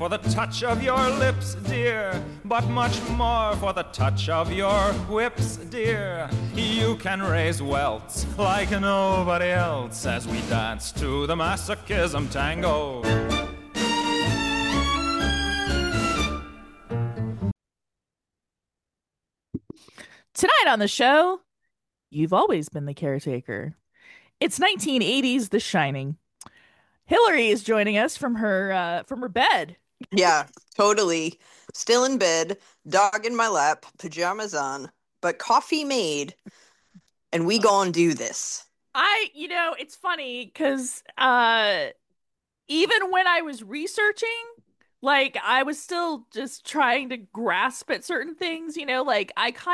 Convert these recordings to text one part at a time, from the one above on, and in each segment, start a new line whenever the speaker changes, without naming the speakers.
for the touch of your lips, dear, but much more for the touch of your whips, dear. You can raise welts like nobody else as we dance to the masochism tango.
Tonight on the show, you've always been the caretaker. It's 1980s The Shining. Hillary is joining us from her bed.
Yeah, totally. Still in bed, dog in my lap, pajamas on, but coffee made, and we gon' do this.
It's funny because even when I was researching, like I was still just trying to grasp at certain things, like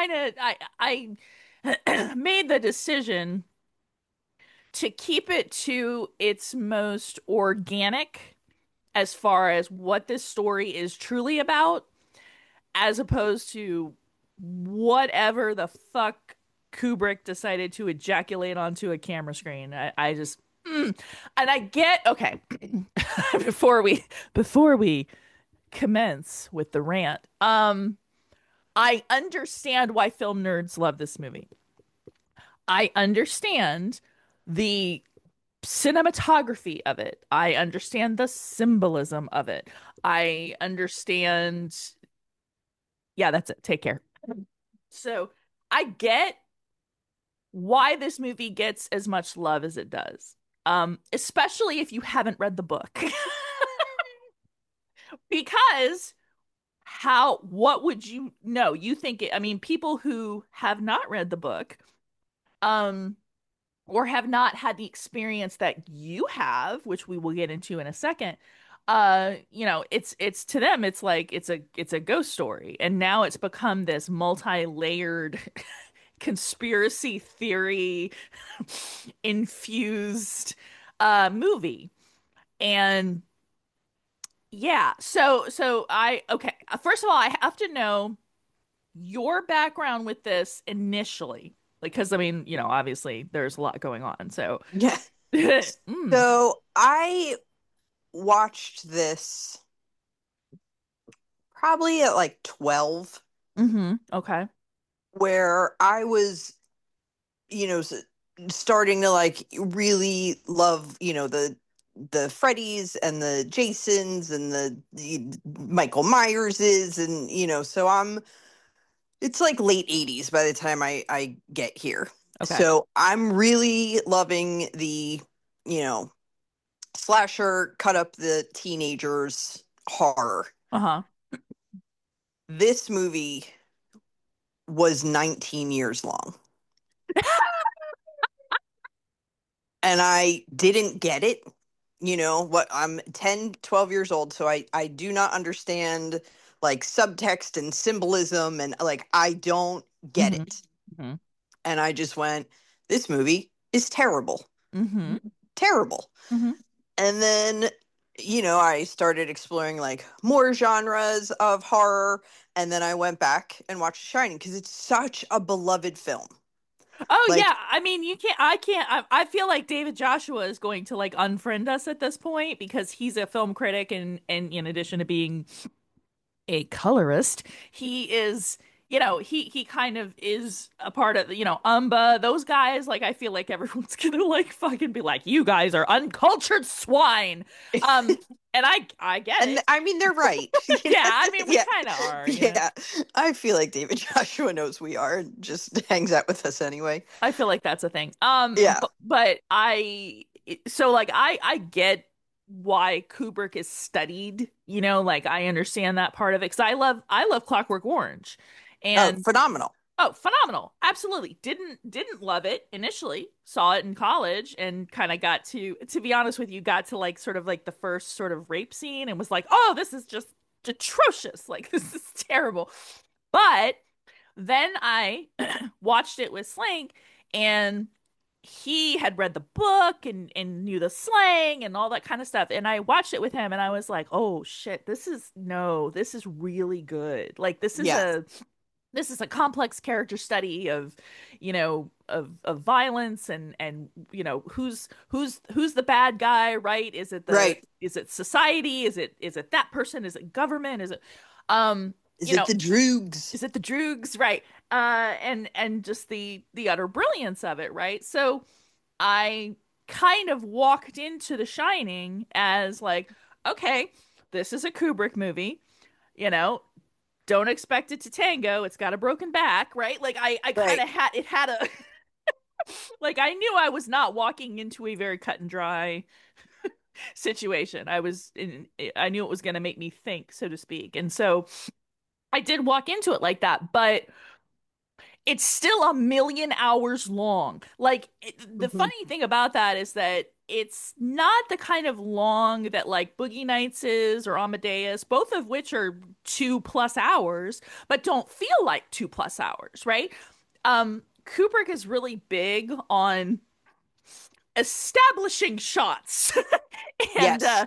I made the decision to keep it to its most organic as far as what this story is truly about, as opposed to whatever the fuck Kubrick decided to ejaculate onto a camera screen. I just and I get okay. Before we commence with the rant, I understand why film nerds love this movie. I understand the cinematography of it. I understand the symbolism of it. I understand. Yeah, that's it. Take care. So I get why this movie gets as much love as it does. Especially if you haven't read the book. Because what would you know? You think it, I mean, people who have not read the book, um, or have not had the experience that you have, which we will get into in a second, it's to them, it's like it's a ghost story. And now it's become this multi-layered conspiracy theory infused movie. And yeah, so I okay, first of all, I have to know your background with this initially. Like, because I mean, obviously there's a lot going on. So,
Yeah.
mm,
So I watched this probably at like 12,
okay.
where I was, you know, s- starting to like really love, the Freddys and the Jasons and the Michael Myerses, and so it's like late 80s by the time I get here.
Okay.
So I'm really loving the, you know, slasher cut up the teenagers horror.
Uh-huh.
This movie was 19 years long, and I didn't get it. What, I'm 10, 12 years old, so I do not understand like subtext and symbolism, and like I don't get
hmm
it.
hmm
And I just went, this movie is terrible.
hmm
Terrible.
hmm
And then, I started exploring like more genres of horror. And then I went back and watched The Shining because it's such a beloved film.
Oh
Like,
yeah, I mean, I feel like David Joshua is going to like unfriend us at this point because he's a film critic, and in addition to being a colorist, he is, he kind of is a part of, Umba, those guys. Like, I feel like everyone's gonna like fucking be like, you guys are uncultured swine. Um, and I get
and
it.
I mean, they're right.
Yeah, I mean, we
Yeah.
kind of are.
Yeah. I feel like David Joshua knows we are and just hangs out with us anyway.
I feel like that's a thing.
Yeah.
But so like I get why Kubrick is studied, like I understand that part of it because I love Clockwork Orange.
Oh,
And
phenomenal.
oh, phenomenal. Absolutely. Didn't love it initially. Saw it in college and kind of got to be honest with you, got to like sort of like the first sort of rape scene and was like, "Oh, this is just atrocious. Like this is terrible." But then I watched it with Slank, and he had read the book and knew the slang and all that kind of stuff. And I watched it with him and I was like, "Oh shit, this is really good. Like this is
Yeah.
this is a complex character study of, of violence and who's the bad guy, right?
Right.
Is it society? Is it that person? Is it government? Is it um
Is
you
it
know
the Droogs?
is it the Droogs, right? And just the utter brilliance of it, right? So I kind of walked into The Shining as like, okay, this is a Kubrick movie, you know, don't expect it to tango. It's got a broken back, right? Like I kind
Right.
of had a like I knew I was not walking into a very cut and dry situation. I knew it was going to make me think, so to speak. And so I did walk into it like that, but it's still a million hours long. The
Hmm.
funny thing about that is that it's not the kind of long that like Boogie Nights is or Amadeus, both of which are 2+ hours, but don't feel like 2+ hours, right? Kubrick is really big on establishing shots and
Yes.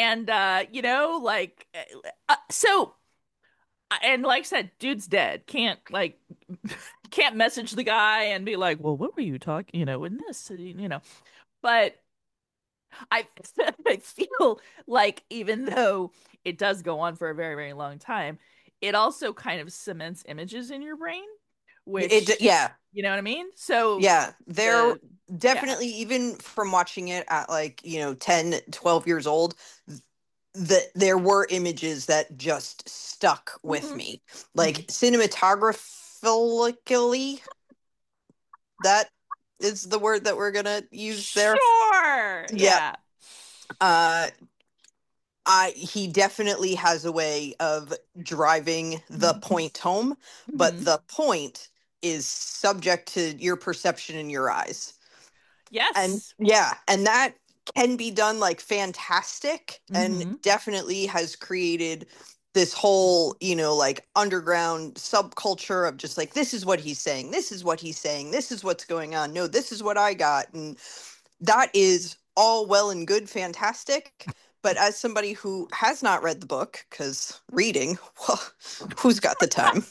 so and like I said, dude's dead. Can't message the guy and be like, well, what were you talking, in this, But I I feel like even though it does go on for a very, very long time, it also kind of cements images in your brain, which
Yeah.
you know what I mean? So
Yeah. There
the yeah.
definitely, even from watching it at like, 10, 12 years old, that there were images that just stuck with
Hmm.
me.
Hmm.
Like cinematographically, that is the word that we're gonna use there.
Sure.
Yep.
Yeah.
Uh he definitely has a way of driving the point home, but
Hmm.
the point is subject to your perception in your eyes. And
Yes.
yeah, and that can be done like fantastic, and
Hmm.
definitely has created this whole, like underground subculture of just like, this is what he's saying, this is what he's saying, this is what's going on, no, this is what I got. And that is all well and good, fantastic. But as somebody who has not read the book, because reading, well, who's got the time?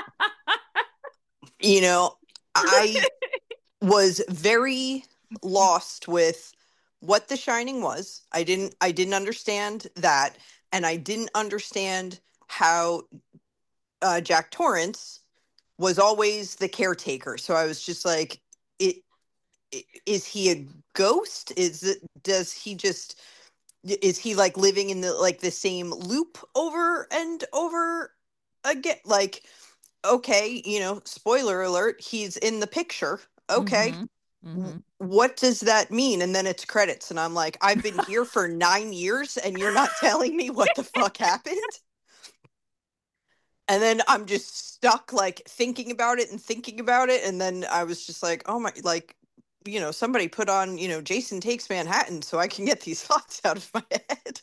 You know, I was very lost with what The Shining was. I didn't understand that, and I didn't understand how Jack Torrance was always the caretaker. So I was just like, it, is he a ghost? Does he just, is he like living in the same loop over and over again? Like, okay, spoiler alert, he's in the picture. Okay,
Hmm. Hmm.
what does that mean? And then it's credits, and I'm like, I've been here for 9 years, and you're not telling me what the fuck happened. And then I'm just stuck, like thinking about it and thinking about it, and then I was just like, oh my, like, somebody put on, Jason Takes Manhattan so I can get these thoughts out of my head.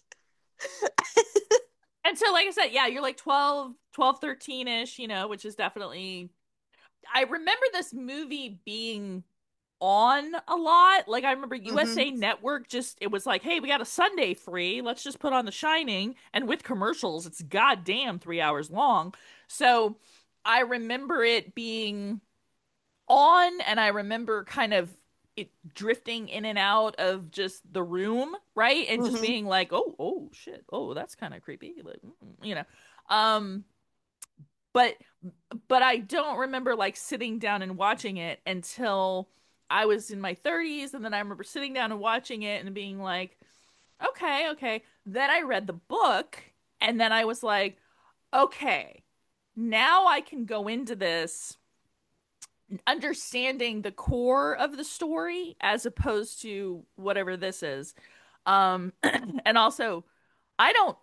And so, like I said, yeah, you're like 13-ish, which is definitely. I remember this movie being on a lot. Like, I remember
Hmm.
USA Network it was like, hey, we got a Sunday free. Let's just put on The Shining. And with commercials, it's goddamn 3 hours long. So I remember it being on, and I remember kind of it drifting in and out of just the room, right? And just
Hmm.
being like, oh shit, oh, that's kind of creepy, like, um, but I don't remember like sitting down and watching it until I was in my 30s, and then I remember sitting down and watching it and being like, okay, okay. Then I read the book, and then I was like, okay, now I can go into this understanding the core of the story as opposed to whatever this is. And also, I don't,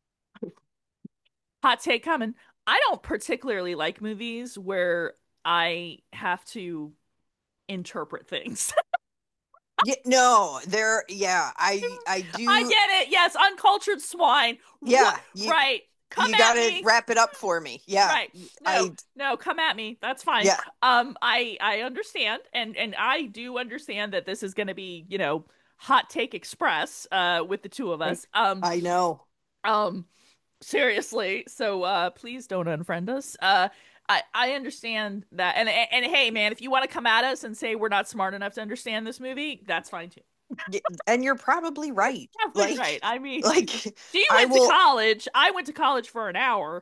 hot take coming, I don't particularly like movies where I have to interpret things.
Yeah, no, there, yeah, I
I
do.
get it. Yes, uncultured swine. What?
Yeah,
Right. Come
you got
at
to
me.
wrap it up for me. Yeah,
Right. No,
I
no, come at me. That's fine.
yeah,
I understand, and I do understand that this is going to be, hot take express with the two of us.
I know.
Um seriously. So please don't unfriend us. I understand that. And hey, man, if you want to come at us and say we're not smart enough to understand this movie, that's fine too.
And you're probably right.
Probably right. I mean,
Like
she
I
went to
will
college. I went to college for an hour.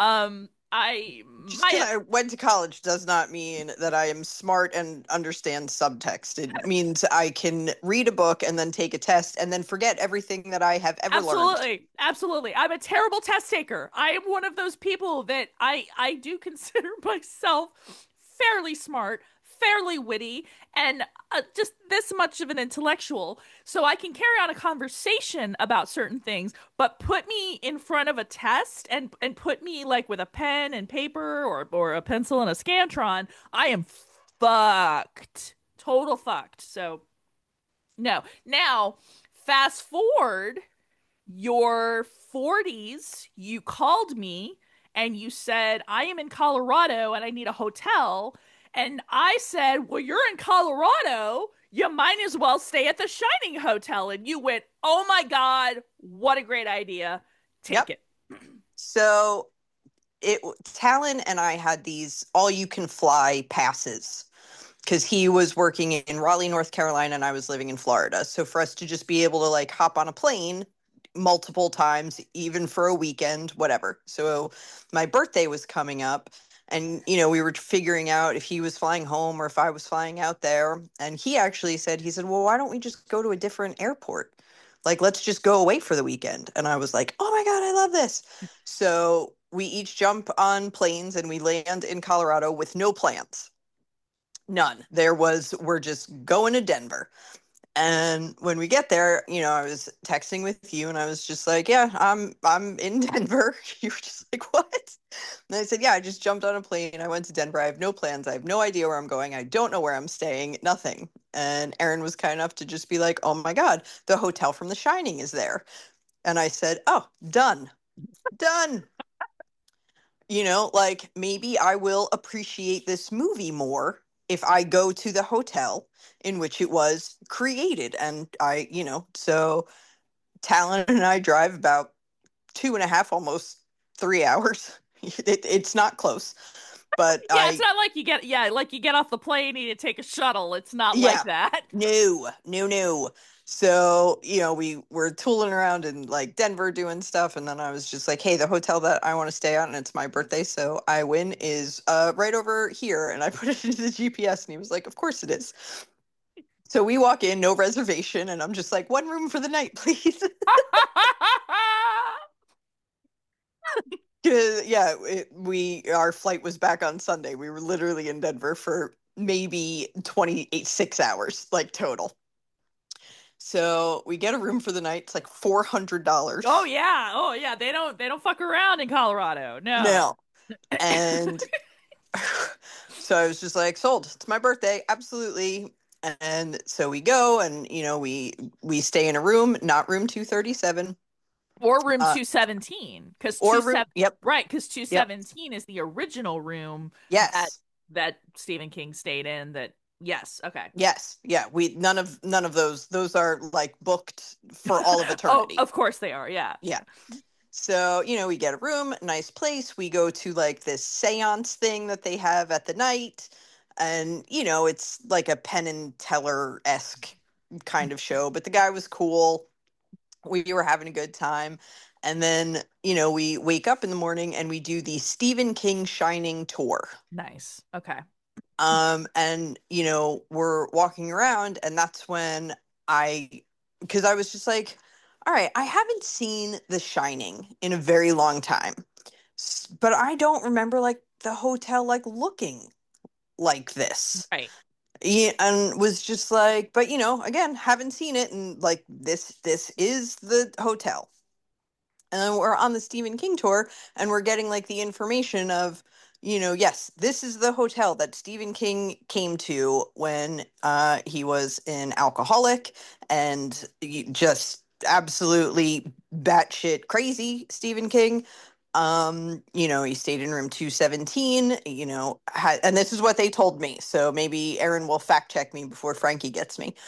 I
just because
my
I went to college does not mean that I am smart and understand subtext. It means I can read a book and then take a test and then forget everything that I have ever learned.
Absolutely. Absolutely. I'm a terrible test taker. I am one of those people that I do consider myself fairly smart, fairly witty, and just this much of an intellectual. So I can carry on a conversation about certain things, but put me in front of a test and put me like with a pen and paper or a pencil and a Scantron, I am fucked. Total fucked. So no. Now, fast forward your 40s, you called me and you said, I am in Colorado and I need a hotel. And I said, well, you're in Colorado. You might as well stay at the Shining Hotel. And you went, oh my God, what a great idea. Take
Yep.
it.
So it Talon and I had these all you can fly passes because he was working in Raleigh, North Carolina, and I was living in Florida. So for us to just be able to like hop on a plane multiple times, even for a weekend, whatever. So my birthday was coming up, and we were figuring out if he was flying home or if I was flying out there. And he actually said, well, why don't we just go to a different airport? Like, let's just go away for the weekend. And I was like, oh my God, I love this. So we each jump on planes and we land in Colorado with no plans. None. We're just going to Denver. And when we get there, I was texting with you and I was just like, yeah, I'm in Denver. You were just like, what? And I said, yeah, I just jumped on a plane. I went to Denver. I have no plans. I have no idea where I'm going. I don't know where I'm staying. Nothing. And Aaron was kind enough to just be like, oh my God, the hotel from The Shining is there. And I said, oh, done. Done. Like maybe I will appreciate this movie more if I go to the hotel in which it was created. And so Talon and I drive about 2.5, almost 3 hours. It's not close, but
Yeah, it's not like like you get off the plane and you take a shuttle. It's not like
yeah,
that.
no, no, no. So, we were tooling around in like Denver doing stuff. And then I was just like, hey, the hotel that I want to stay at, and it's my birthday, so I win, is right over here. And I put it into the GPS and he was like, of course it is. So we walk in, no reservation. And I'm just like, one room for the night, please. Yeah, our flight was back on Sunday. We were literally in Denver for maybe 26 hours, like total. So we get a room for the night. It's like $400.
Oh yeah. Oh yeah. They don't fuck around in Colorado. No.
No. And so I was just like, sold. It's my birthday. Absolutely. And so we go and we stay in a room, not room 237.
Or room 217 because
Yep.
right, because
Yep.
217 is the original room that
Yes.
that Stephen King stayed in. That yes, okay.
Yes. Yeah. We none of those are like booked for all of
Oh,
eternity.
of course they are. Yeah.
Yeah. So, we get a room, nice place. We go to like this seance thing that they have at the night. And, it's like a Penn and Teller-esque kind of show, but the guy was cool. We were having a good time. And then, we wake up in the morning and we do the Stephen King Shining tour.
Nice. Okay.
And, we're walking around, and that's when because I was just like, all right, I haven't seen The Shining in a very long time, but I don't remember like the hotel like looking like this.
Right.
Yeah, and was just like, but again, haven't seen it, and like this is the hotel. And then we're on the Stephen King tour, and we're getting like the information of, yes, this is the hotel that Stephen King came to when he was an alcoholic and just absolutely batshit crazy Stephen King. He stayed in room 217, and this is what they told me. So maybe Aaron will fact check me before Frankie gets me.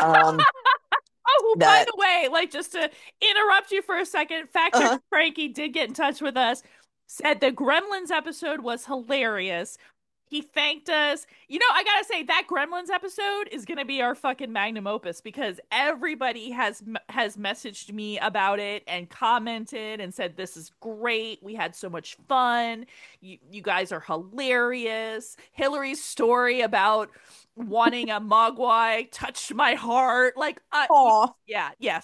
Oh, by
That
the way, like just to interrupt you for a second, fact check Frankie did get in touch with us. said the Gremlins episode was hilarious. He thanked us. I gotta say that Gremlins episode is gonna be our fucking magnum opus because everybody has messaged me about it and commented and said this is great. We had so much fun. You guys are hilarious. Hillary's story about wanting a Mogwai touched my heart. Like,
Aw.
yeah, yeah.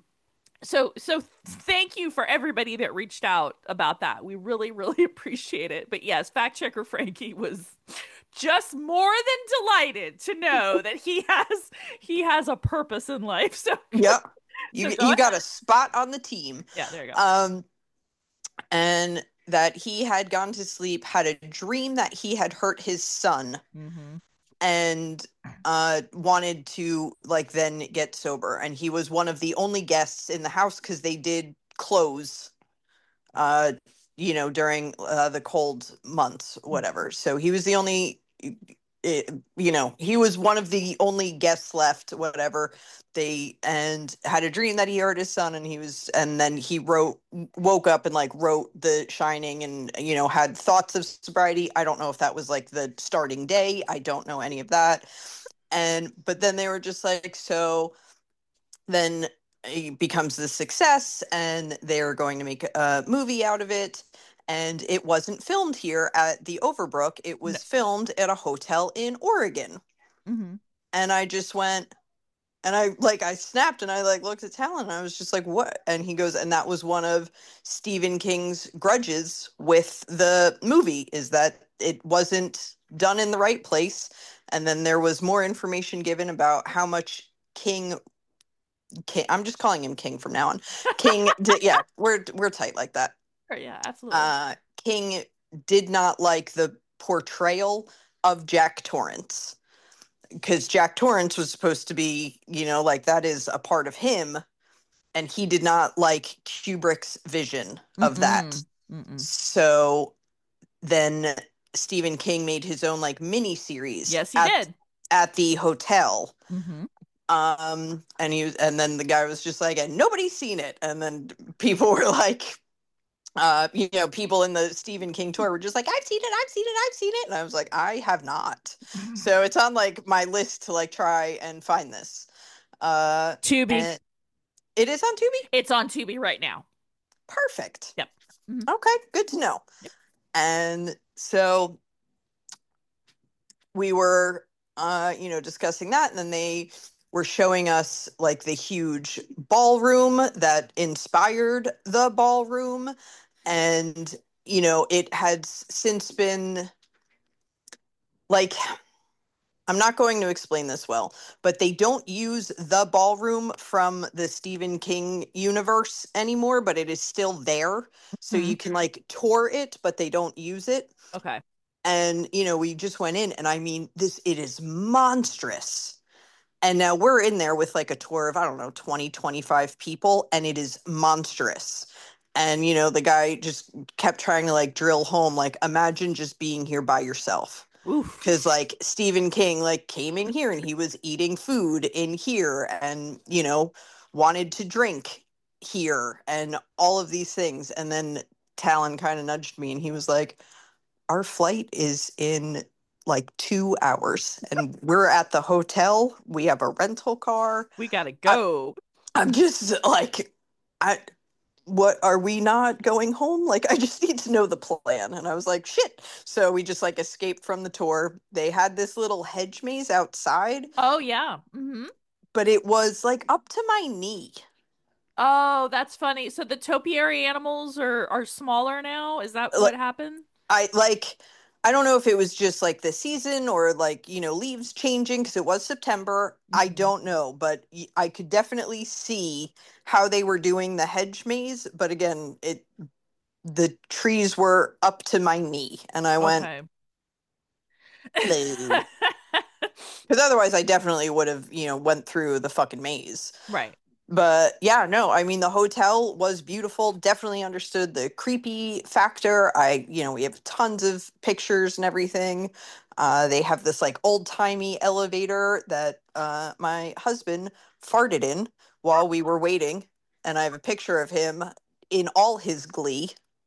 So thank you for everybody that reached out about that. We really, really appreciate it. But yes, fact checker Frankie was just more than delighted to know that he has a purpose in life. So
Yep.
so
You
go
you got
ahead.
a spot on the team.
Yeah, there you go.
Um, and that he had gone to sleep, had a dream that he had hurt his son,
Mm-hmm.
and wanted to like then get sober. And he was one of the only guests in the house because they did close uh during the cold months, whatever. So he was the only he was one of the only guests left, whatever. They and had a dream that he hurt his son, and then he woke up and like wrote The Shining, and had thoughts of sobriety. I don't know if that was like the starting day. I don't know any of that. And but then they were just like, so then it becomes the success, and they're going to make a movie out of it. And it wasn't filmed here at the Overbrook. It
No.
was filmed at a hotel in Oregon.
Mm-hmm.
And I just went, and I snapped, and I like looked at Talon, and I was just like, what? And he goes, and that was one of Stephen King's grudges with the movie, is that it wasn't done in the right place. And then there was more information given about how much King, I'm just calling him King from now on. King did, yeah, we're tight like that.
Sure, yeah, absolutely.
King did not like the portrayal of Jack Torrance, because Jack Torrance was supposed to be, like that is a part of him, and he did not like Kubrick's vision of that.
Mm-mm. Mm-mm.
So then Stephen King made his own like mini series
Yes, he did.
at the hotel.
Mm-hmm.
And then the guy was just like, and nobody's seen it. And then people were like, people in the Stephen King tour were just like, I've seen it, I've seen it, I've seen it. And I was like, I have not. So it's on like my list to like try and find this.
Tubi.
And it is on Tubi?
It's on Tubi right now.
Perfect.
Yep. Mm-hmm.
Okay, good to know.
Yep.
And so we were discussing that, and then they were showing us like the huge ballroom that inspired the ballroom. And it had since been like, I'm not going to explain this well, but they don't use the ballroom from the Stephen King universe anymore, but it is still there. So
Mhm.
you can like tour it, but they don't use it.
Okay.
And we just went in, and I mean, it is monstrous. And now we're in there with like a tour of, I don't know, 20, 25 people, and it is monstrous. And the guy just kept trying to like drill home, like, imagine just being here by yourself.
Oof.
Because like Stephen King like came in here, and he was eating food in here, and wanted to drink here, and all of these things. And then Talon kind of nudged me, and he was like, our flight is in like 2 hours, and we're at the hotel. We have a rental car.
We gotta go.
I'm just like, what, are we not going home? Like, I just need to know the plan. And I was like, shit. So we just like escaped from the tour. They had this little hedge maze outside,
Oh yeah. Mm-hmm.
but it was like up to my knee.
Oh, that's funny. So the topiary animals are smaller now? Is that what
Like,
happened?
I don't know if it was just like the season, or like, leaves changing, because it was September. I
Mhm.
don't know, but I could definitely see how they were doing the hedge maze. But again, the trees were up to my knee, and I went,
Okay.
because otherwise I definitely would have, went through the fucking maze.
Right.
But yeah, no, I mean, the hotel was beautiful. Definitely understood the creepy factor. We have tons of pictures and everything. They have this like old-timey elevator that my husband farted in while we were waiting. And I have a picture of him in all his glee.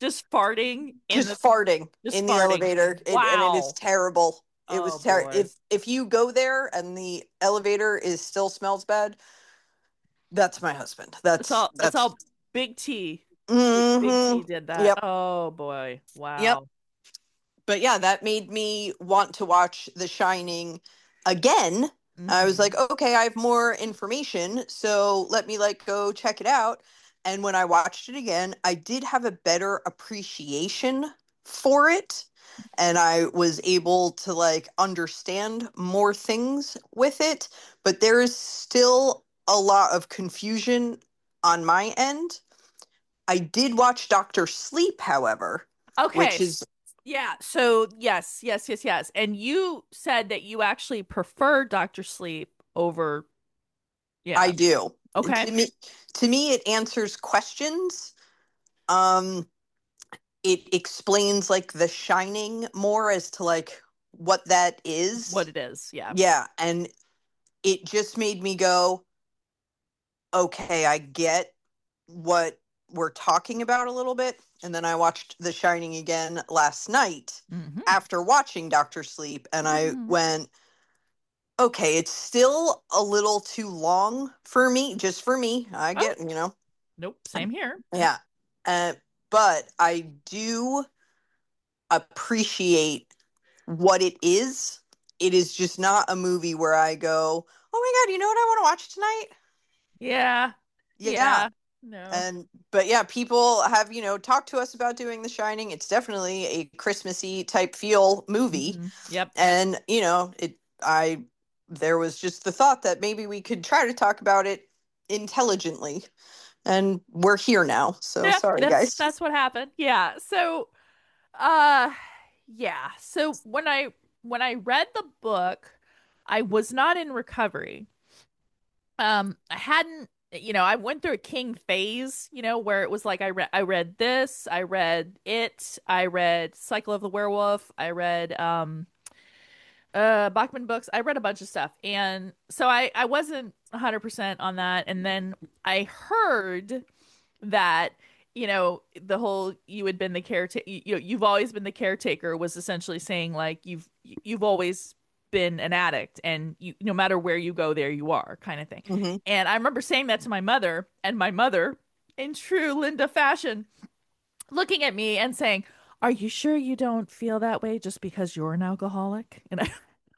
just farting in the
Just farting
just
in the
farting.
elevator, and it is
Wow.
terrible. It
Oh
was terrible.
boy.
If you go there and the elevator is still smells bad, that's my husband.
That's
That's
all Big T. Big
hmm
T did that.
Yep.
Oh boy.
Yep.
Wow.
But yeah, that made me want to watch The Shining again. I was
Hmm.
like, okay, I have more information, so let me like go check it out. And when I watched it again, I did have a better appreciation for it, and I was able to like understand more things with it, but there is still a lot of confusion on my end. I did watch Doctor Sleep, however,
Okay.
which is
Yeah. So yes, yes, yes, yes. And you said that you actually prefer Doctor Sleep over.
I
Yeah.
do.
Okay.
To me it answers questions. Um it explains like The Shining more as to like what that
What
is.
it is. Yeah.
Yeah, and it just made me go, okay, I get what we're talking about a little bit. And then I watched The Shining again last night
Hmm.
after watching Doctor Sleep, and I
Hmm.
went, okay, it's still a little too long for me, just for me. I
Oh,
get, you know.
nope. Same here.
Yeah. Uh, but I do appreciate what it is. It is just not a movie where I go, oh my God, you know what I want to watch tonight?
Yeah.
Yeah.
Yeah. No.
And, but yeah, people have, talked to us about doing The Shining. It's definitely a Christmassy type feel movie.
Yep.
And, there was just the thought that maybe we could try to talk about it intelligently. And we're here now. So
Yeah,
sorry,
that's
guys.
that's what happened. Yeah. So, uh yeah. So when I read the book, I was not in recovery. I hadn't, I went through a King phase, where it was like I read this, I read it, I read Cycle of the Werewolf, I read Bachman books. I read a bunch of stuff. And so I wasn't 100% on that. And then I heard that the whole you had been the caretaker, you've always been the caretaker was essentially saying like you've always been an addict and you no matter where you go there you are kind of thing.
Hmm.
And I remember saying that to my mother, and my mother in true Linda fashion looking at me and saying, are you sure you don't feel that way just because you're an alcoholic? And I,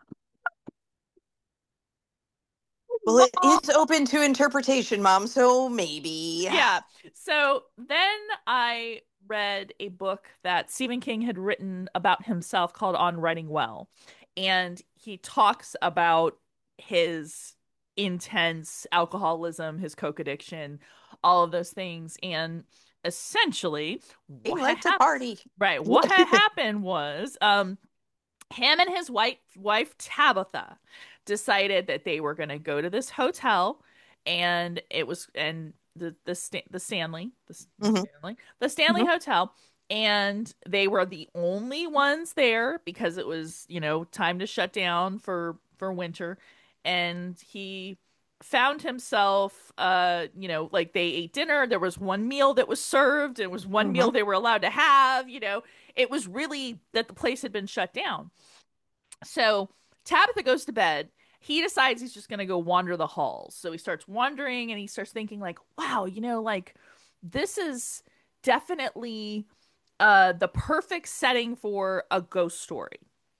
Well, it is open to interpretation, Mom, so maybe.
yeah. So then I read a book that Stephen King had written about himself called On Writing Well. And he talks about his intense alcoholism, his coke addiction, all of those things. And essentially,
He
what had
liked to
happened,
party.
right? What had happened was him and his wife Tabitha decided that they were going to go to this hotel, and it was and the Stanley
Hmm.
the Stanley
Hmm.
Hotel, and they were the only ones there because it was time to shut down for winter, and he found himself like they ate dinner, there was one meal that was served, it was one
Hmm.
meal they were allowed to have, it was really that the place had been shut down. So Tabitha goes to bed. He decides he's just going to go wander the halls. So he starts wandering and he starts thinking like, wow, like this is definitely the perfect setting for a ghost story.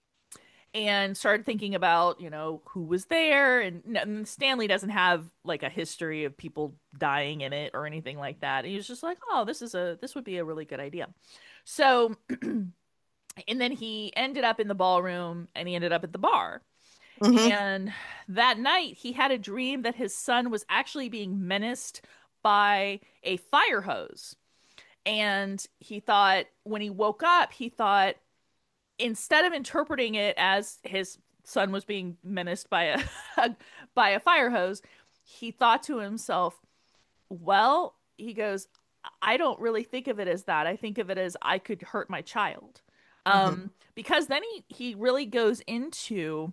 And started thinking about, who was there. And Stanley doesn't have like a history of people dying in it or anything like that. He was just like, oh, this would be a really good idea. So, and then he ended up in the ballroom and he ended up at the bar.
Hmm.
And that night, he had a dream that his son was actually being menaced by a fire hose. And he thought, when he woke up, he thought, instead of interpreting it as his son was being menaced by by a fire hose, he thought to himself, well, he goes, I don't really think of it as that. I think of it as I could hurt my child.
Hmm.
Because then he really goes into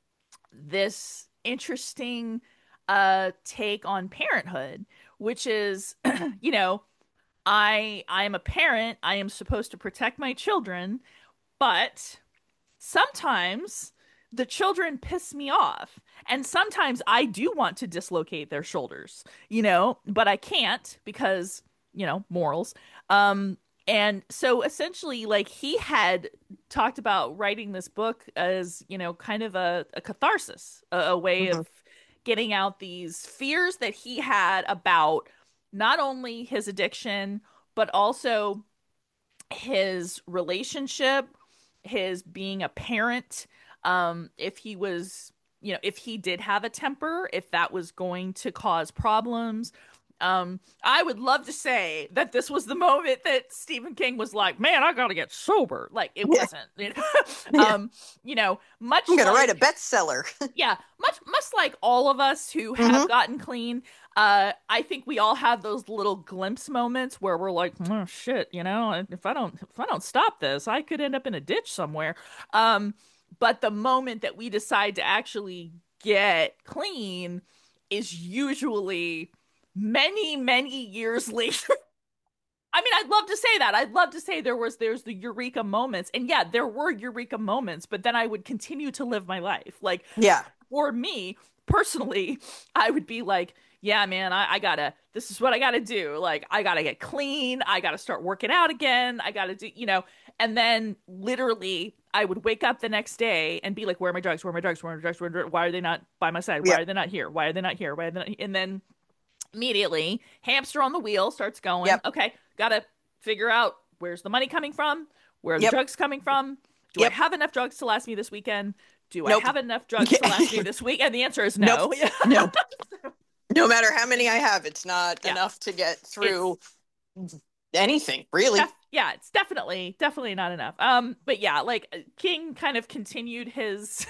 this interesting take on parenthood, which is, you know, I am a parent. I am supposed to protect my children, but sometimes the children piss me off. And sometimes I do want to dislocate their shoulders, but I can't because, morals. Um, and so essentially, like, he had talked about writing this book as, kind of a catharsis, a way
Hmm.
of getting out these fears that he had about not only his addiction, but also his relationship, his being a parent, if he was, if he did have a temper, if that was going to cause problems. I would love to say that this was the moment that Stephen King was like, "Man, I gotta get sober." Like it
Yeah.
wasn't,
Yeah.
much
I'm gonna write a
like
bestseller.
yeah, much like all of us who have
Hmm.
gotten clean, I think we all have those little glimpse moments where we're like, oh shit, if I don't stop this, I could end up in a ditch somewhere. Um, but the moment that we decide to actually get clean is usually many, many years later. I mean, I'd love to say that. I'd love to say there's the eureka moments. And yeah, there were eureka moments, but then I would continue to live my life. Like
Yeah.
for me personally, I would be like, yeah, man, I gotta, this is what I gotta do. Like, I gotta get clean. I gotta start working out again. I gotta do, and then literally I would wake up the next day and be like, where are my drugs? Where are my drugs? Where are my drugs? Why are they not by my side? Why
Yep.
are they not here? Why are they not here? Why are they not? And then immediately, hamster on the wheel starts going.
Yep.
Okay, gotta figure out where's the money coming from? Where are the
Yep.
drugs coming from? Do I
Yep.
have enough drugs to last me this weekend? Do I
Nope.
have enough drugs to last me this week? And the answer is
Nope.
no. Yeah.
Nope. No matter how many I have, it's not
Yeah.
enough to get
It's
through anything, really.
yeah, it's definitely not enough. But yeah, like King kind of continued his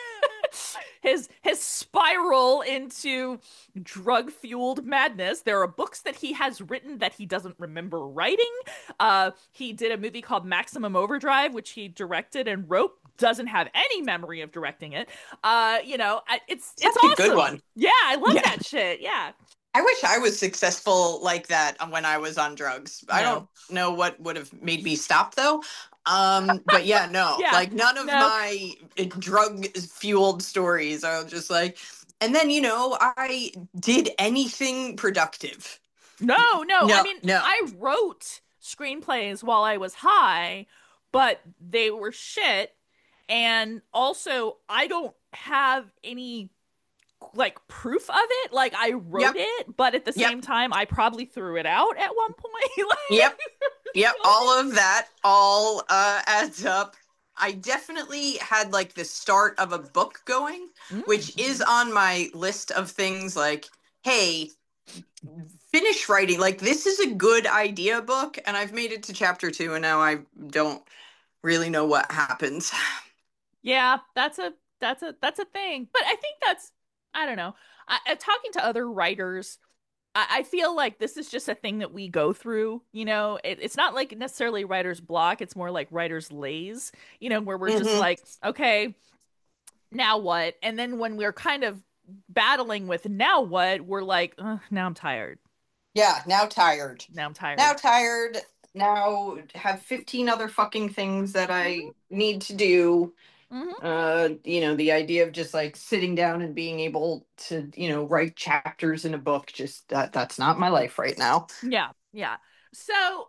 his spiral into drug-fueled madness. There are books that he has written that he doesn't remember writing. He did a movie called Maximum Overdrive, which he directed and wrote. Doesn't have any memory of directing it. It's
Sounds like a good
awesome.
one.
Yeah, I love
Yeah.
that shit. Yeah.
I wish I was successful like that when I was on drugs. I don't
No.
know what would have made me stop though. But yeah, no,
Yeah.
like none of
No.
my drug fueled stories are just like, and then, I did anything productive.
No. I
No,
mean,
no.
I wrote screenplays while I was high, but they were shit. And also, I don't have any like proof of it. Like I wrote
Yep,
it, but at the
yep,
same time, I probably threw it out at one point.
yep, yep. All of that all adds up. I definitely had like the start of a book going, which is
Mm.
on my list of things like, hey, finish writing. Like, this is a good idea book, and I've made it to chapter 2, and now I don't really know what happens.
Yeah, that's a thing. But I think that's I don't know. Talking to other writers, I feel like this is just a thing that we go through. It's not like necessarily writer's block. It's more like writer's lays. Where we're just
Hmm.
like, okay, now what? And then when we're kind of battling with now what, we're like, "Ugh, now I'm tired.
Yeah, now tired.
Now I'm
Now
tired."
tired. Now have 15 other fucking things that I
Hmm.
need to do.
Hmm.
The idea of just like sitting down and being able to, write chapters in a book, just that's not my life right now.
Yeah, yeah. So,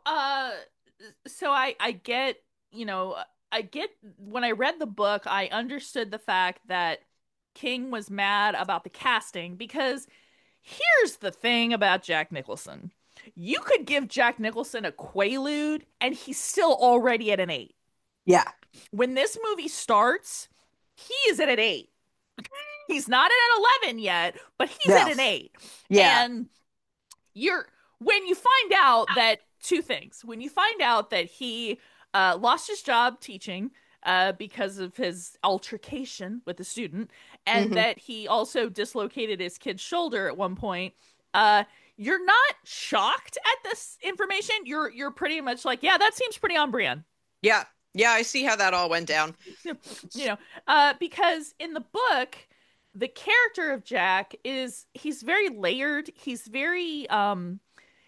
I get, I get when I read the book, I understood the fact that King was mad about the casting because here's the thing about Jack Nicholson. You could give Jack Nicholson a Quaalude and he's still already at an 8.
Yeah.
When this movie starts, he is at an 8. He's not at an 11 yet, but he's
No.
at an 8.
Yeah.
And you're when you find out that two things. When you find out that he lost his job teaching because of his altercation with the student, and
Hmm.
that he also dislocated his kid's shoulder at one point, uh, you're not shocked at this information. You're pretty much like, yeah, that seems pretty on brand.
Yeah. Yeah, I see how that all went down.
you know, because in the book, the character of Jack is he's very layered. He's very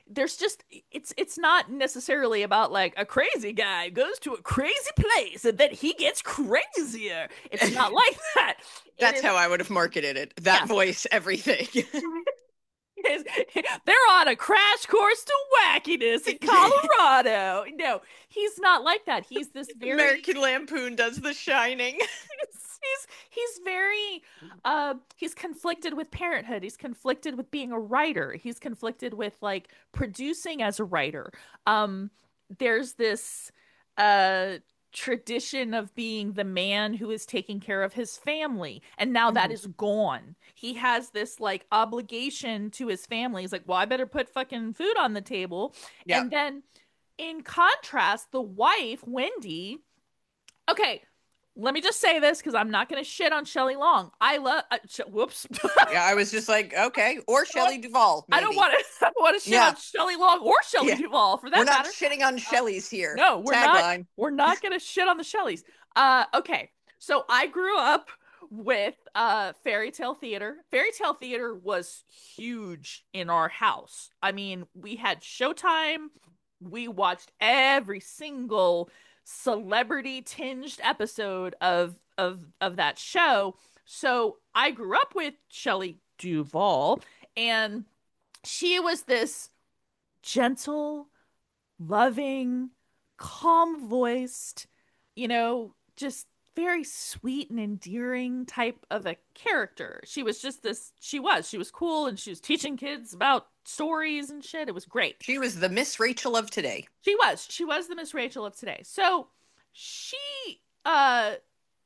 there's just it's not necessarily about like a crazy guy goes to a crazy place and then he gets crazier. It's not like that. It
That's
is,
how I would have marketed it. That
yeah.
voice, everything.
They're on a crash course to wackiness in Colorado. No, he's not like that. He's this very
American Lampoon does The Shining.
he's very he's conflicted with parenthood. He's conflicted with being a writer. He's conflicted with like producing as a writer. Um there's this uh tradition of being the man who is taking care of his family, and now that
Mhm.
is gone. He has this like obligation to his family. He's like, well, I better put fucking food on the table.
Yeah.
And then in contrast, the wife, Wendy, okay, let me just say this because I'm not going to shit on Shelley Long. I love. Whoops.
Yeah, I was just like, okay. Or Shelley Duvall,
I
maybe.
don't want to. I don't want to shit
Yeah.
on Shelley Long or Shelley
Yeah.
Duvall for that
We're not
matter.
shitting on Shelleys here.
No, we're not.
Tagline.
We're not going to shit on the Shelleys. Okay. So I grew up with fairy tale theater. Fairy tale theater was huge in our house. I mean, we had Showtime. We watched every single celebrity tinged episode of that show. So I grew up with Shelley Duvall, and she was this gentle, loving, calm voiced, just very sweet and endearing type of a character. She was just she was cool, and she was teaching kids about stories and shit. It was great.
She was the Miss Rachel of today.
She was the Miss Rachel of today. So she uh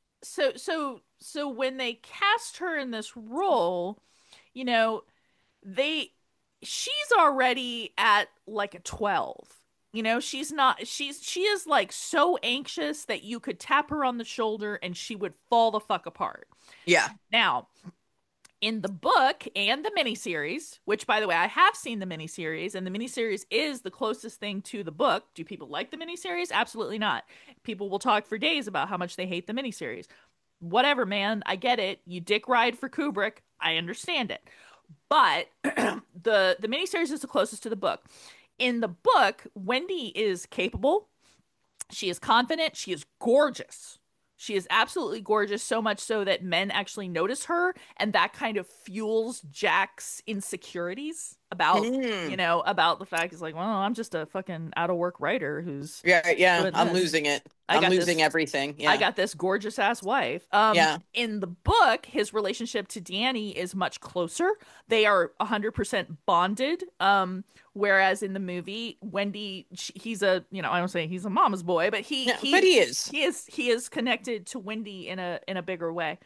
so when they cast her in this role, you know, they she's already at like a 12. She's not she is like so anxious that you could tap her on the shoulder and she would fall the fuck apart.
Yeah.
Now, in the book and the miniseries, which by the way, I have seen the miniseries, and the miniseries is the closest thing to the book. Do people like the miniseries? Absolutely not. People will talk for days about how much they hate the miniseries. Whatever, man. I get it. You dick ride for Kubrick. I understand it. But the miniseries is the closest to the book. In the book, Wendy is capable. She is confident. She is gorgeous. She is absolutely gorgeous, so much so that men actually notice her, and that kind of fuels Jack's insecurities about the fact he's like, well, I'm just a fucking out of work writer who's
Yeah.
doing
I'm
this.
losing it.
I
I'm
got
losing
this-
everything. Yeah.
I got this gorgeous ass wife.
Yeah.
In the book, his relationship to Danny is much closer. They are 100% bonded. Whereas in the movie, Wendy, he's a, I don't say he's a mama's boy, but
But he is.
he is connected to Wendy in a bigger way.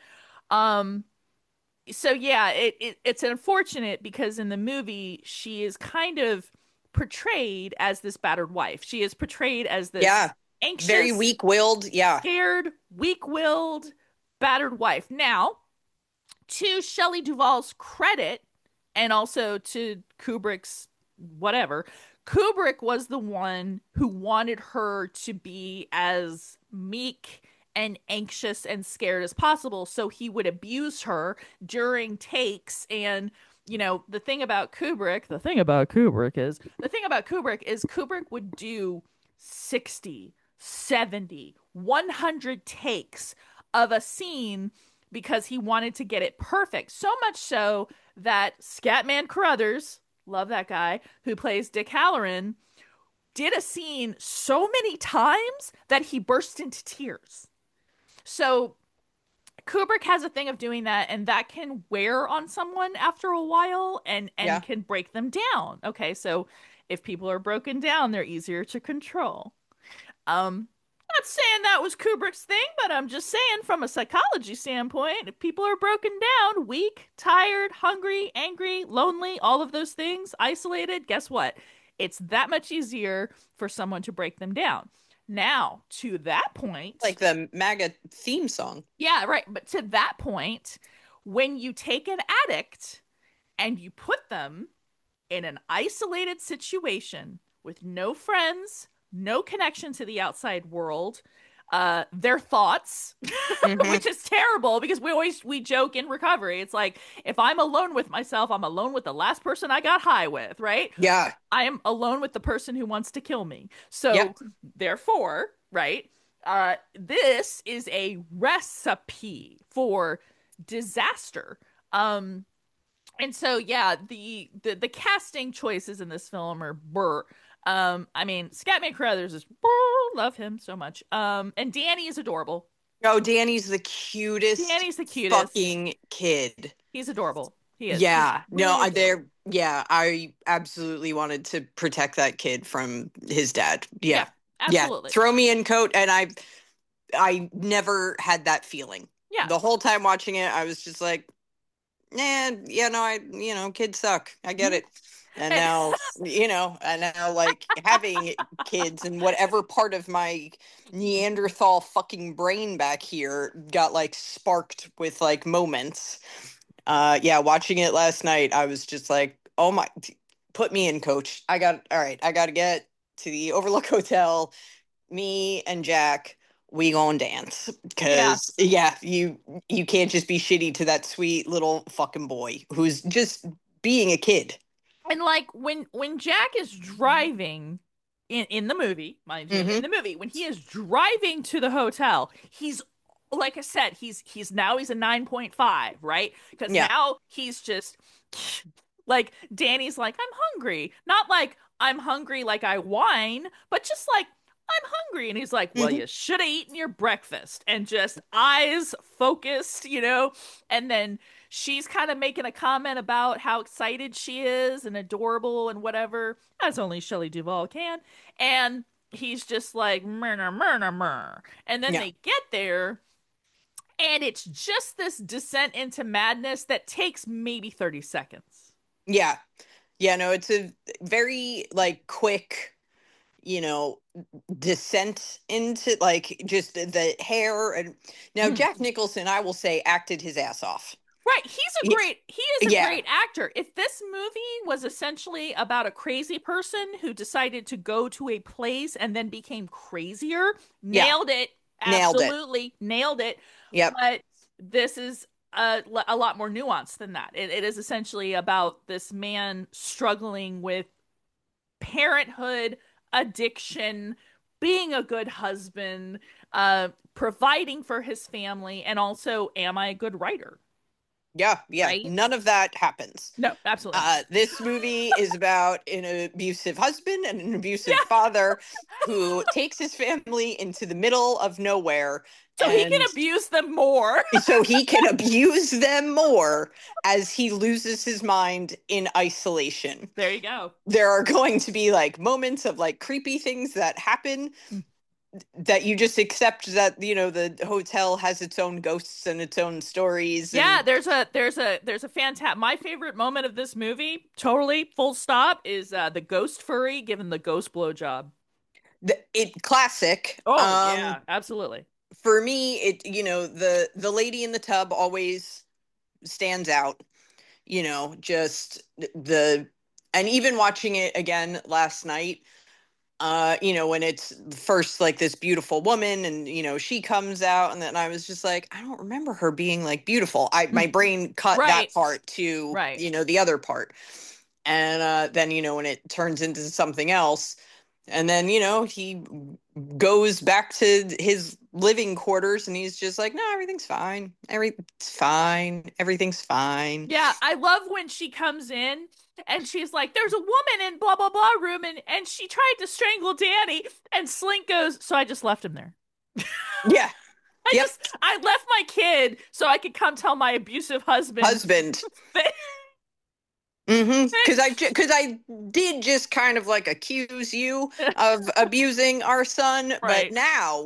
So yeah, it's unfortunate because in the movie she is kind of portrayed as this battered wife. She is portrayed as this anxious,
very weak-willed. Yeah.
scared, weak-willed, battered wife. Now, to Shelley Duvall's credit, and also to Kubrick's whatever, Kubrick was the one who wanted her to be as meek and anxious and scared as possible, so he would abuse her during takes. And the thing about Kubrick is Kubrick would do 60, 70, 100 takes of a scene because he wanted to get it perfect. So much so that Scatman Carruthers, love that guy, who plays Dick Halloran, did a scene so many times that he burst into tears. So Kubrick has a thing of doing that, and that can wear on someone after a while and can break them down. Okay, so if people are broken down, they're easier to control. Not saying that was Kubrick's thing, but I'm just saying from a psychology standpoint, if people are broken down, weak, tired, hungry, angry, lonely, all of those things, isolated, guess what? It's that much easier for someone to break them down. Now, to that point,
Like the MAGA theme song.
yeah, right. But to that point, when you take an addict and you put them in an isolated situation with no friends, no connection to the outside world, their thoughts,
Hmm.
which is terrible because we joke in recovery. It's like if I'm alone with myself, I'm alone with the last person I got high with, right?
Yeah.
I am alone with the person who wants to kill me.
Yeah.
So therefore, right? This is a recipe for disaster. Um, and so yeah, the casting choices in this film are burr. I mean, Scatman Crothers is burr, love him so much. And Danny is adorable.
Oh, Danny's the cutest
Danny's the cutest.
fucking kid.
He's adorable. He is. He's
Yeah. No,
really adorable.
I absolutely wanted to protect that kid from his dad.
Yeah,
Yeah. Yeah.
absolutely.
Throw me in coat, and I never had that feeling.
Yeah.
The whole time watching it, I was just like, nah, kids suck. I get
Mhm.
it. And
And
now, like having kids and whatever part of my Neanderthal fucking brain back here got like sparked with like moments. Yeah, watching it last night, I was just like, oh my, put me in, coach. All right, I got to get to the Overlook Hotel. Me and Jack, we gonna dance
yeah.
because yeah, you can't just be shitty to that sweet little fucking boy who's just being a kid.
And like when Jack is driving in the movie, mind you, in
Hmm.
the movie, when he is driving to the hotel, he's like I said, he's a 9.5, right? Because
Yeah.
now he's just like Danny's like, I'm hungry. Not like I'm hungry like I whine, but just like I'm hungry. And he's like, well,
Hmm.
you should have eaten your breakfast. And just eyes focused, And then she's kind of making a comment about how excited she is and adorable and whatever, as only Shelley Duvall can. And he's just like, murner, murner, murner. And then
Yeah.
they get there, and it's just this descent into madness that takes maybe 30 seconds.
Yeah. Yeah, no, it's a very like quick, you know, descent into like just the hair. And now
Mm.
Jack Nicholson, I will say, acted his ass off.
Right,
Y-
he is a
Yeah.
great actor. If this movie was essentially about a crazy person who decided to go to a place and then became crazier,
Yeah.
nailed it.
Nailed it.
Absolutely nailed it.
Yep.
But this is a lot more nuanced than that. It is essentially about this man struggling with parenthood, addiction, being a good husband, providing for his family, and also, am I a good writer?
Yeah, yeah.
Right?
None of that happens.
No, absolutely not.
This movie is about an abusive husband and an abusive
Yeah,
father who takes his family into the middle of nowhere,
so he can
and
abuse them more.
so he can abuse them more as he loses his mind in isolation.
There you go.
There are going to be like moments of like creepy things that happen that you just accept that the hotel has its own ghosts and its own stories.
Yeah,
And
there's a fantastic. My favorite moment of this movie, totally full stop, is the ghost furry giving the ghost blowjob.
it classic.
Oh yeah, absolutely.
For me, the lady in the tub always stands out. Just the and even watching it again last night, when it's first like this beautiful woman, and she comes out, and then I was just like, I don't remember her being like beautiful. My brain cut that
Right,
part to
right.
the other part. And then when it turns into something else, and then he goes back to his living quarters, and he's just like, no, everything's fine, everything's fine.
Yeah, I love when she comes in and she's like, "There's a woman in blah blah blah room, and she tried to strangle Danny." And Slink goes, "So I just left him there.
Yeah.
I
Yep.
just I left my kid so I could come tell my abusive husband."
Mm-hmm. Because I did just kind of like accuse you of abusing our son, but
Right.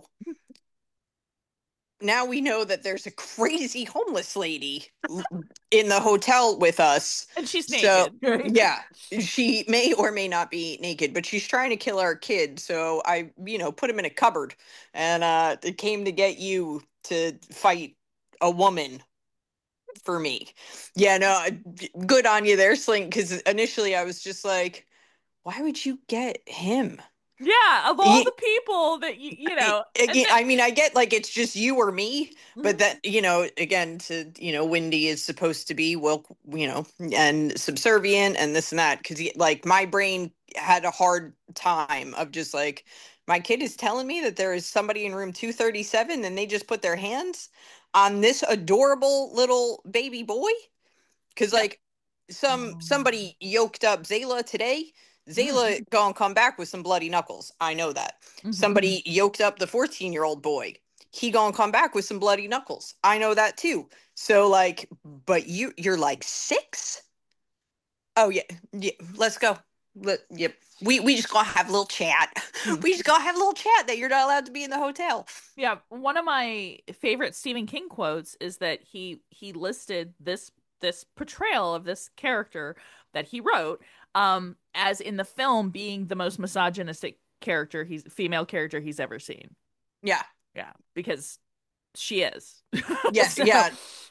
now we know that there's a crazy homeless lady in the hotel with us.
And she's
So
naked. Right?
yeah, she may or may not be naked, but she's trying to kill our kid. So I, put him in a cupboard, and it came to get you to fight a woman for me. Yeah, no, good on you there, Slink, because initially I was just like, why would you get him?
Yeah, of all the people that and then
I mean, I get like it's just you or me, but
Mhm.
that, again, to, Wendy is supposed to be woke, and subservient and this and that. Cause like my brain had a hard time of just like, my kid is telling me that there is somebody in room 237 and they just put their hands on this adorable little baby boy. Cause
Yeah.
like
Oh.
somebody yoked up Zayla today.
Mm.
Zayla gonna come back with some bloody knuckles. I know that.
Mhm.
Somebody yoked up the 14-year-old boy. He gonna come back with some bloody knuckles. I know that too. So like, but you're like 6? Oh yeah, yeah. Let's go. Yep. We just gonna have a little chat.
Mm.
We just gonna have a little chat that you're not allowed to be in the hotel.
Yeah, one of my favorite Stephen King quotes is that he listed this portrayal of this character that he wrote as in the film being the most misogynistic female character he's ever seen.
Yeah.
Yeah, because she is.
Yeah.
So,
Yeah.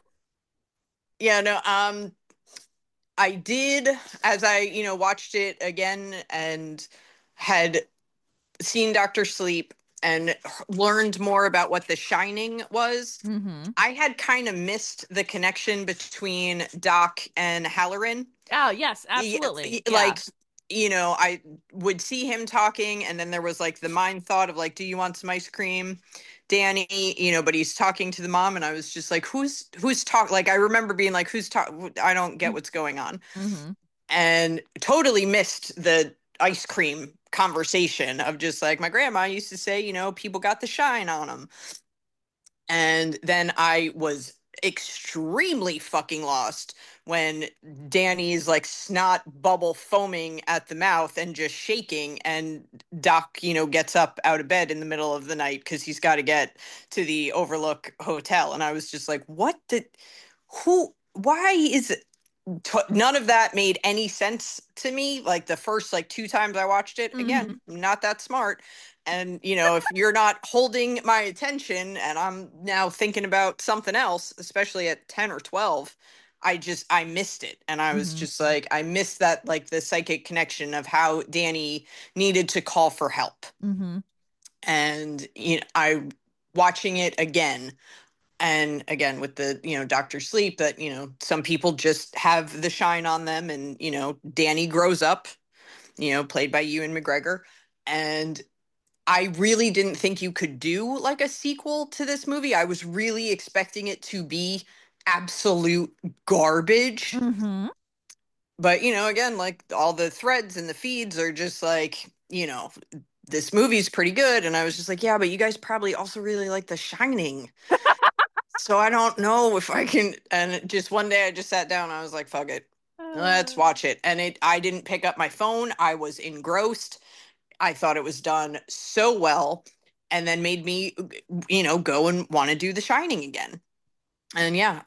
Yeah. No. I did, as I, watched it again and had seen Doctor Sleep and learned more about what The Shining was.
hmm.
I had kind of missed the connection between Doc and Halloran.
Oh, yes, absolutely. Yeah.
Like, I would see him talking, and then there was like the mind thought of like, do you want some ice cream, Danny? But he's talking to the mom, and I was just like, who's talk? Like, I remember being like, who's talk? I don't get what's going on,
Mm-hmm.
and totally missed the ice cream conversation of just like my grandma used to say, people got the shine on them. And then I was extremely fucking lost when Danny's like snot bubble foaming at the mouth and just shaking, and Doc, gets up out of bed in the middle of the night because he's got to get to the Overlook Hotel. And I was just like, what did, who, why is it? None of that made any sense to me. Like the first like 2 times I watched it, again,
Mm-hmm.
not that smart. And if you're not holding my attention and I'm now thinking about something else, especially at 10 or 12, I missed it. And I was
Mm-hmm.
just like, I missed that, like the psychic connection of how Danny needed to call for help.
Mm-hmm.
And I watching it again, and again with the Doctor Sleep, that some people just have the shine on them, and Danny grows up, played by Ewan McGregor. And I really didn't think you could do like a sequel to this movie. I was really expecting it to be absolute garbage.
Mm-hmm.
But, again, like all the threads and the feeds are just like, this movie's pretty good. And I was just like, yeah, but you guys probably also really like The Shining. So I don't know if I can. And just one day I just sat down. I was like, fuck it. Let's watch it. And I didn't pick up my phone. I was engrossed. I thought it was done so well, and then made me, go and want to do The Shining again. And yeah,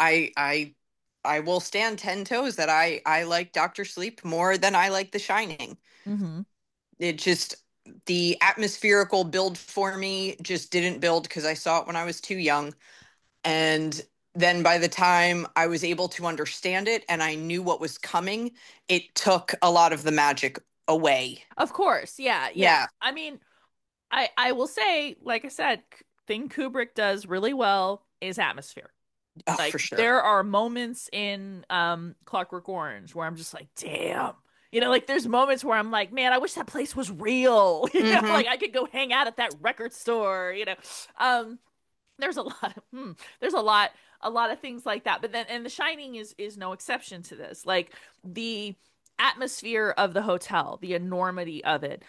I will stand 10 toes that I like Doctor Sleep more than I like The Shining.
Mm-hmm.
It just, the atmospherical build for me just didn't build because I saw it when I was too young. And then by the time I was able to understand it and I knew what was coming, it took a lot of the magic away.
Of course. Yeah. Yeah.
Yeah.
I mean, I will say, like I said, thing Kubrick does really well is atmosphere.
Oh, for
Like
sure.
there are moments in Clockwork Orange where I'm just like, damn. Like there's moments where I'm like, man, I wish that place was real.
Hmm.
Like I could go hang out at that record store. Um there's a lot of there's a lot of things like that. But then and The Shining is no exception to this. Like the atmosphere of the hotel, the enormity of it,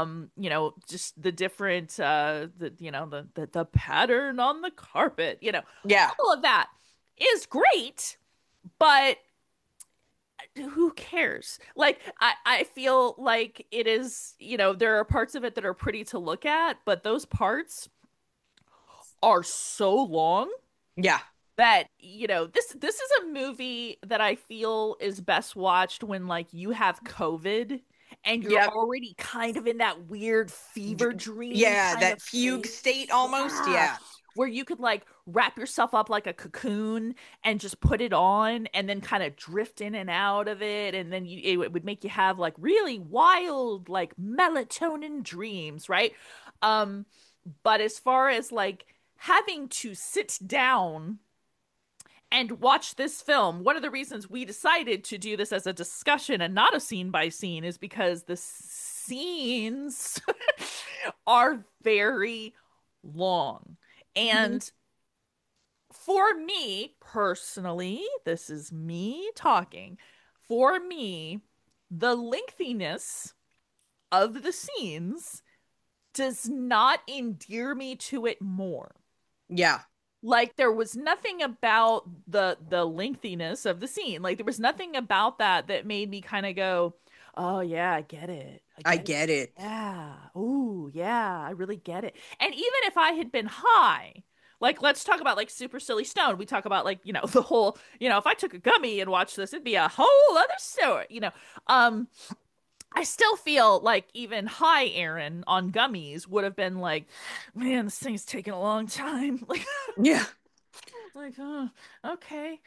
just the different the pattern on the carpet,
Yeah.
all of that is great, but who cares? Like I feel like it is, there are parts of it that are pretty to look at, but those parts are so long
Yeah.
that this is a movie that I feel is best watched when like you have COVID and you're
Yep.
already kind of in that weird fever dream
Yeah,
kind
that
of
fugue
phase.
state almost.
Yeah.
Yeah.
where you could like wrap yourself up like a cocoon and just put it on and then kind of drift in and out of it, and then it would make you have like really wild like melatonin dreams, right? um but as far as like having to sit down and watch this film, one of the reasons we decided to do this as a discussion and not a scene by scene is because the scenes are very long.
Mhm.
And for me personally, this is me talking. For me, the lengthiness of the scenes does not endear me to it more.
Yeah.
Like there was nothing about the lengthiness of the scene. Like there was nothing about that that made me kind of go, "Oh yeah, I get it. I
I
get it.
get it.
Yeah. Ooh, yeah, I really get it." And even if I had been high, like let's talk about like super silly stone. We talk about like, the whole, if I took a gummy and watched this, it'd be a whole other story. Um I still feel like even high Aaron on gummies would have been like, man, this thing's taking a long time.
Yeah.
Like, oh, okay.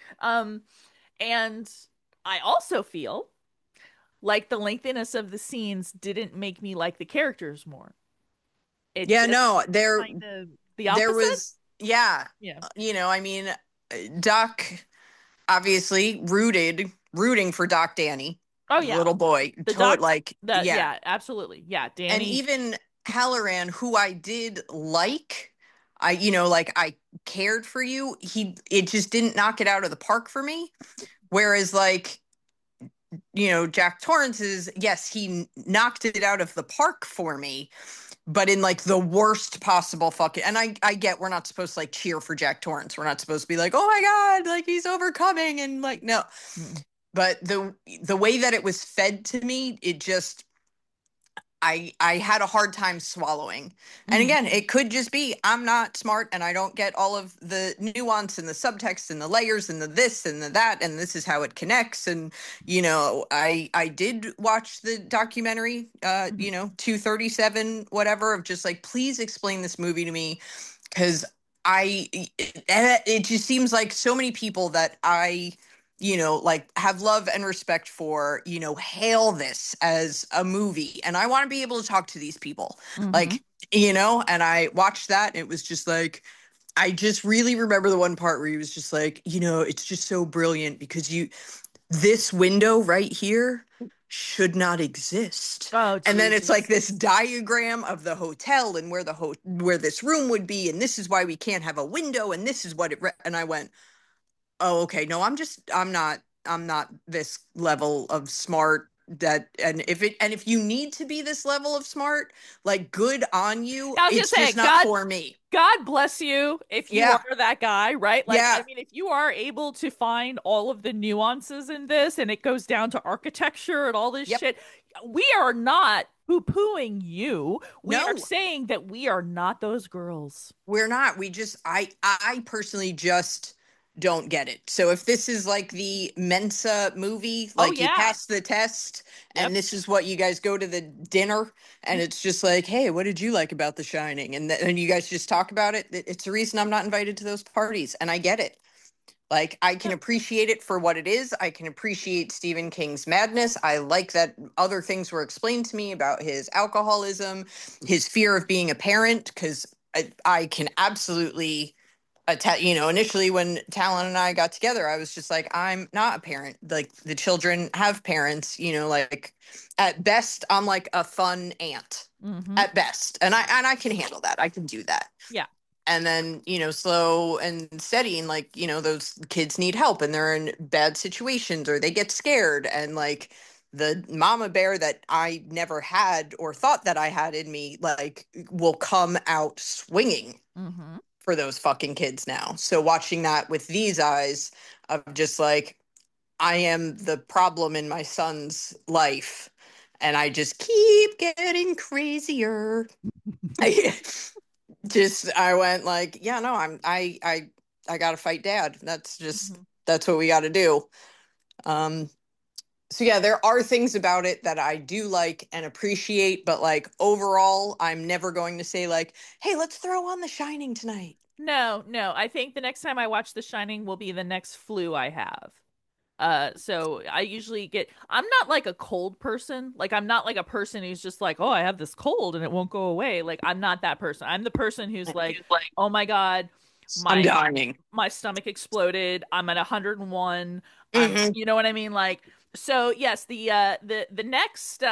And I also feel like the lengthiness of the scenes didn't make me like the characters more. It
Yeah,
just
no, there
kind of the
there
opposite.
was, yeah,
Yeah.
I mean, Doc obviously rooting for Doc Danny,
Oh
the
yeah.
little boy,
The doc
like,
that
yeah.
yeah, absolutely. Yeah,
And
Danny.
even Halloran, who I did like, like I cared for you, it just didn't knock it out of the park for me. Whereas like, Jack Torrance is, yes, he knocked it out of the park for me, but in like the worst possible fucking, and I get we're not supposed to like cheer for Jack Torrance. We're not supposed to be like, oh my God, like he's overcoming, and like no.
Mm.
But the way that it was fed to me, it just I had a hard time swallowing. And
Mhm.
again, it could just be I'm not smart and I don't get all of the nuance and the subtext and the layers and the this and the that, and this is how it connects. And I did watch the documentary,
Mhm.
237 whatever, of just like, please explain this movie to me, because it just seems like so many people that I like have love and respect for, hail this as a movie. And I want to be able to talk to these people.
Mhm.
Like, and I watched that and it was just like, I just really remember the one part where he was just like, it's just so brilliant because this window right here should not exist.
Oh
And then it's like
Jesus.
this diagram of the hotel and where this room would be, and this is why we can't have a window, and this is what and I went, oh, okay. No, I'm not this level of smart, that, and if you need to be this level of smart, like, good on you.
I was gonna
It's
say,
just not for me.
God bless you if you
Yeah.
are that guy, right? Like, I
Yeah.
mean, if you are able to find all of the nuances in this and it goes down to architecture and all this
Yep.
shit, we are not poo-pooing you. We are
No,
saying that we are not those girls.
we're not. I personally just don't get it. So if this is like the Mensa movie,
Oh
like you
yeah.
pass the test
Yep.
and this is what you guys go to the dinner, and it's just like, hey, what did you like about The Shining? And you guys just talk about it. It's the reason I'm not invited to those parties, and I get it. Like, I can
Yep.
appreciate it for what it is. I can appreciate Stephen King's madness. I like that other things were explained to me about his alcoholism, his fear of being a parent, because I can absolutely attest. Initially when Talon and I got together, I was just like, I'm not a parent. Like, the children have parents. Like, at best, I'm like a fun aunt.
Mm-hmm.
At best, and I can handle that. I can do that.
Yeah.
And then, slow and steady, and like, those kids need help and they're in bad situations or they get scared, and like the mama bear that I never had or thought that I had in me, like, will come out swinging
Mm-hmm.
for those fucking kids now. So watching that with these eyes of just like, I am the problem in my son's life, and I just keep getting crazier. I went like, yeah, no, I gotta fight dad.
Mm-hmm.
That's what we gotta do. Um, so yeah, there are things about it that I do like and appreciate, but like overall, I'm never going to say like, hey, let's throw on The Shining tonight.
No, no. I think the next time I watch The Shining will be the next flu I have. So I usually get, I'm not like a cold person. Like I'm not like a person who's just like, oh, I have this cold and it won't go away. Like I'm not that person. I'm the person who's like, oh my God,
I'm
my
dying.
my stomach exploded. I'm at 101.
Hmm.
You know what I mean? Like, so yes, the next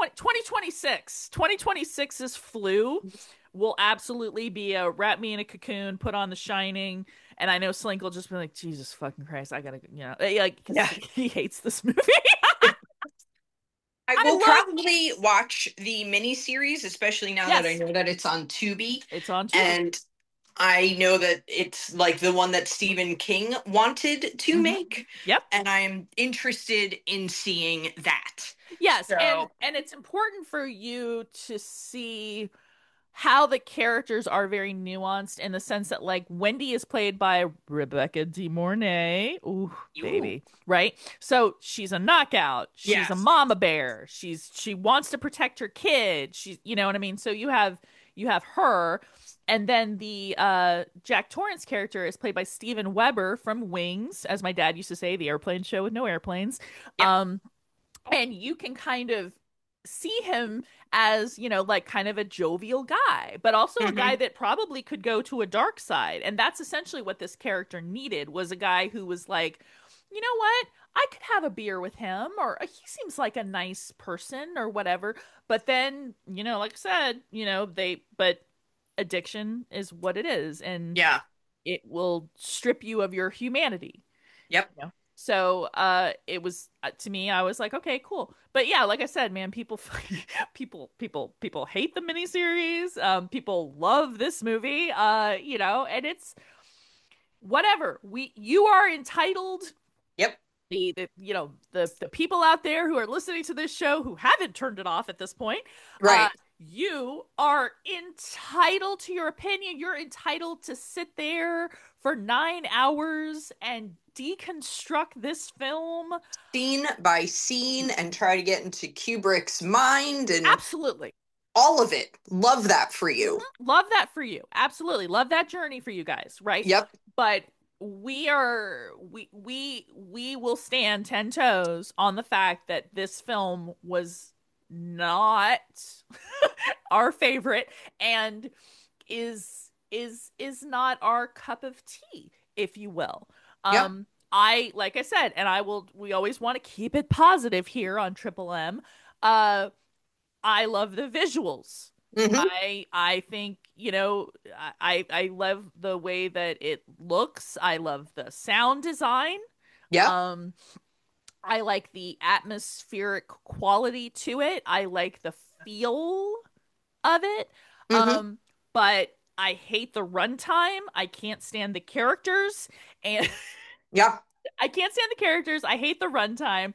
2026's flu will absolutely be a wrap me in a cocoon, put on The Shining, and I know Slink will just be like, Jesus fucking Christ, I gotta, like, because
Yeah.
he hates this movie.
I
I
will
love
probably watch the miniseries, especially now that I
Yes,
know that it's on Tubi.
it's on Tubi.
And I know that it's like the one that Stephen King wanted to
Hmm.
make,
Yep.
and I'm interested in seeing that.
Yes, and
So,
it's important for you to see how the characters are very nuanced in the sense that like Wendy is played by Rebecca De Mornay. Ooh,
ooh,
baby. Right? So she's a knockout. She's a
yes,
mama bear. She wants to protect her kid. She's you know what I mean? So you have her. And then the Jack Torrance character is played by Steven Weber from Wings, as my dad used to say, the airplane show with no airplanes.
yep,
Um, and you can kind of see him as like kind of a jovial guy but also a guy
hmm,
that probably could go to a dark side, and that's essentially what this character needed, was a guy who was like, you know what, I could have a beer with him, or he seems like a nice person or whatever. But then like I said, they but addiction is what it is, and
yeah,
it will strip you of your humanity.
yep,
So it was to me, I was like, okay, cool. But yeah, like I said, man, people people hate the miniseries. People love this movie. And it's whatever. You are entitled,
yep,
the people out there who are listening to this show who haven't turned it off at this point, uh
right,
you are entitled to your opinion. You're entitled to sit there for 9 hours and deconstruct this film.
scene by scene, and try to get into Kubrick's mind and
Absolutely.
all of it. Love that for you.
Love that for you. Absolutely. Love that journey for you guys, right?
Yep,
But we will stand 10 toes on the fact that this film was not our favorite, and is not our cup of tea, if you will.
yep,
I like I said, and we always want to keep it positive here on Triple M. Uh I love the visuals.
hmm,
I think, I love the way that it looks. I love the sound design.
yep,
Um I like the atmospheric quality to it. I like the feel of it.
hmm,
Um but I hate the runtime. I can't stand the characters, and
yep,
I can't stand the characters. I hate the runtime,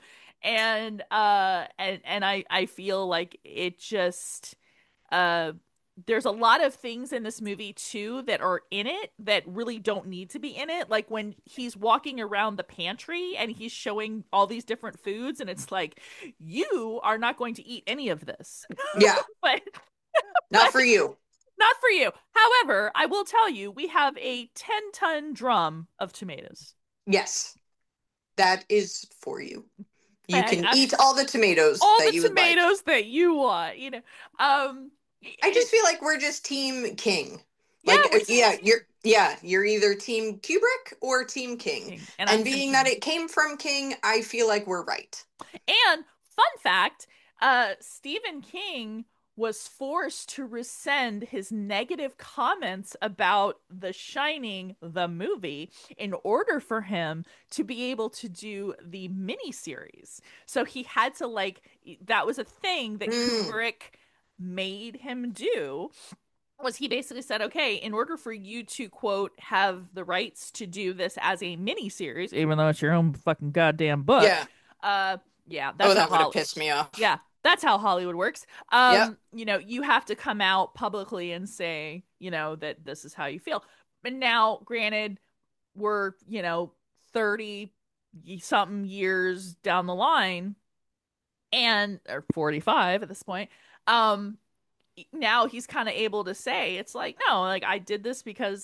and I feel like it just uh there's a lot of things in this movie too that are in it that really don't need to be in it. Like when he's walking around the pantry and he's showing all these different foods, and it's like, you are not going to eat any of this.
yeah.
but
Not
but
for you.
not for you. However, I will tell you, we have a 10-ton drum of tomatoes.
Yes, that is for you. You
I,
can
I,
eat all the tomatoes
all the
that you would like.
tomatoes that you want. Um,
I just
it's
feel like we're just Team King.
Yeah,
Like,
we're Team
you're either Team Kubrick or Team King.
King, and I'm
And
Team
being that
King.
it came from King, I feel like we're right.
And fun fact, Stephen King was forced to rescind his negative comments about The Shining, the movie, in order for him to be able to do the miniseries. So he had to that was a thing that
Mm,
Kubrick made him do, was he basically said, okay, in order for you to quote have the rights to do this as a mini series, even though it's your own fucking goddamn book,
yeah.
uh, yeah,
Oh, that would have pissed me off.
yeah, that's how Hollywood works.
Yep.
You have to come out publicly and say, that this is how you feel. And now, granted, we're 30 something years down the line, and or 45 at this point. Um, now he's kind of able to say it's like, no, like I did this because